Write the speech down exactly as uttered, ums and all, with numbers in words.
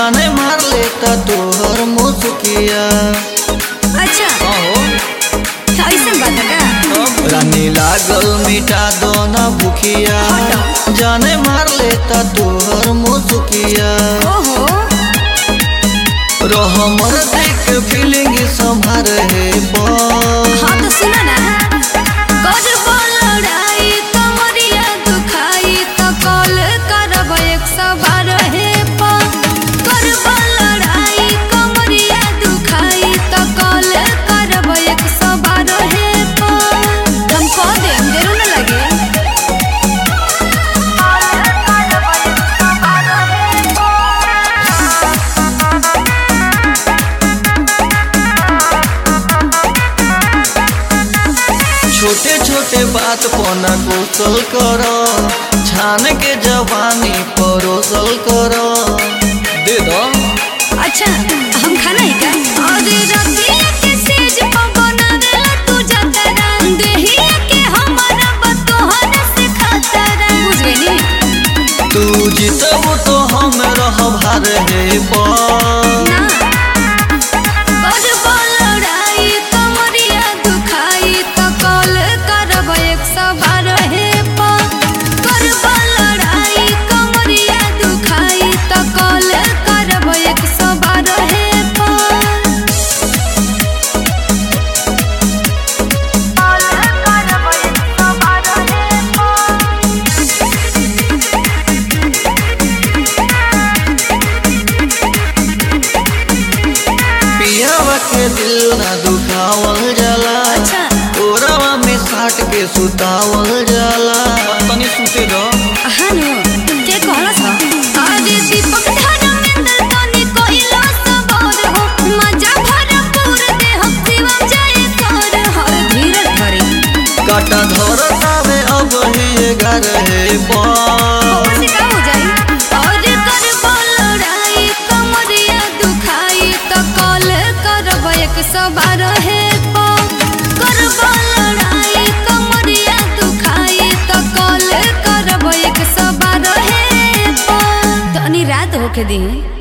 जाने मार लेता तोहर मुस्किया। अच्छा हो ऐसा बात है का रानी लागल मिटा दो ना भूखिया, जाने मार लेता तोहर मुस्किया। ओहो रह मर देख फीलिंग संभार है हाँ तो सुना ना कर लड़ाई कमरिया दुखाई तो कॉल करब एक सौ बारह है कर लड़ाई कमरिया दुखाई तो कॉल करब एक सौ बारह है हम कह देम देरो न लगे। छोटे छोटे बात पना कुशल कर, छान के जवानी परोसल कर दे दो। अच्छा हम खाना ही का अरे रतिया के सेज पर बनावेला तू जतरा देहिया के हमारा बतोहन से खतरा बुझ गई नी तू जीतब तो हम रह भार है पर ना कर लड़ाई कमरिया दुखाई तो कॉल करब एक सौ बारह है कर लड़ाई कमरिया दुखाई तो कॉल करब एक सौ बारह है पियावा के दिल ना दुखावल जाला। अच्छा ओरावा में साट के सुतावल जाला। तनी सुते दो हानो के कहला छ अरे दीपक धर्मेंद्र तनी कोइला सबोर हो मजा भरपूर दे हम शिवम जय कर हर धीरज धरे काटा धरतावे अब ही घर है पर से का हो जाई और कर लड़ाई कमरिया दुखाई तो कॉल करब एक सौ बारह है कर लड़ाई कमरिया दुखाई तो कॉल करब एक सौ बारह है तनी रात होके दी।